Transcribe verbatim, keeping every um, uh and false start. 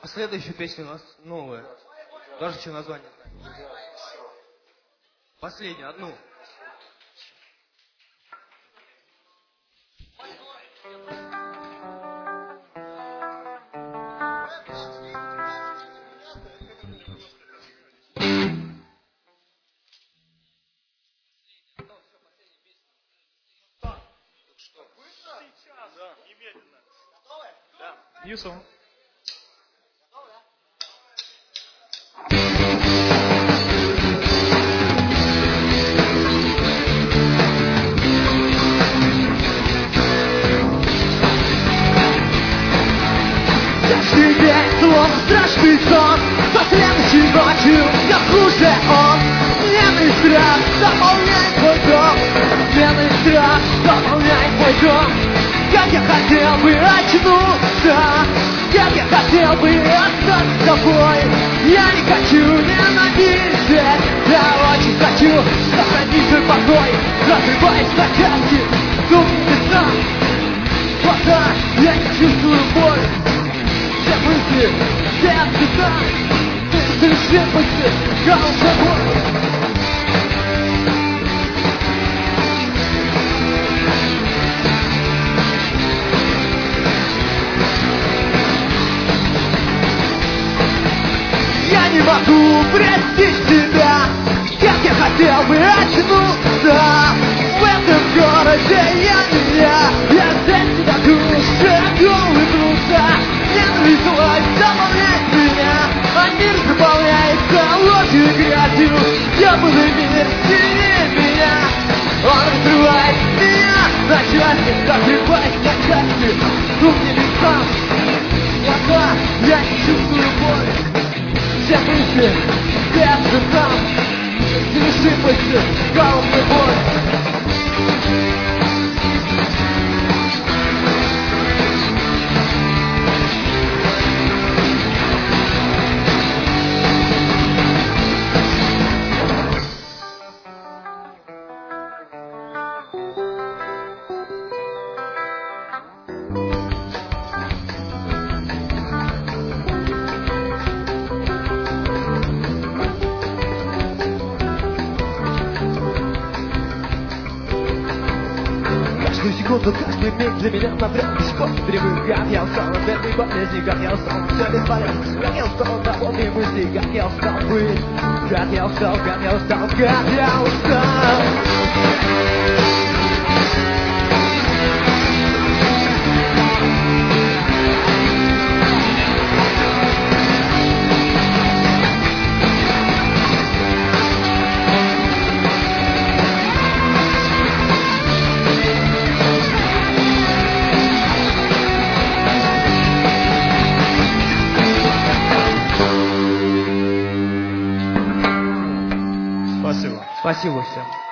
А следующая песня у нас новая. Даже что название знаю. Последнюю, одну. Да, немедленно. Да. Ньюсон. Каждый день словно страшный сон, последующей ночью я хуже он. Сменный страх заполняет мой дом, сменный страх заполняет мой дом. Как я хотел бы очнуться, как я хотел бы остаться с тобой. Я не хочу ненавидеть, я очень хочу сохранить свой покой. Разрываясь на части, думай сам, глаза, я не чувствую боль. Все мысли, все цвета, совершен мысли, голубой. Я не могу простить тебя, как я хотел бы очнуться. В этом городе я не я, я здесь тебя душу улыбнуться. Ненависть власть заполняет меня, а мир заполняется ложью и грязью. Темный мир сильнее меня, он разрывает меня на части, разрывает на части. Тут небеса, глаза, я не чувствую боль. Все мысли, сердце там, соверши мысли, головной боль. Каждую секунду, каждый миг для меня напряг. Бесплатный перерыв, как я устал от этой болезни, как я устал, все бесполезно. Как я устал от работы мысли, как я устал быть. Как я устал, как я устал, как я устал. Спасибо. Спасибо всем.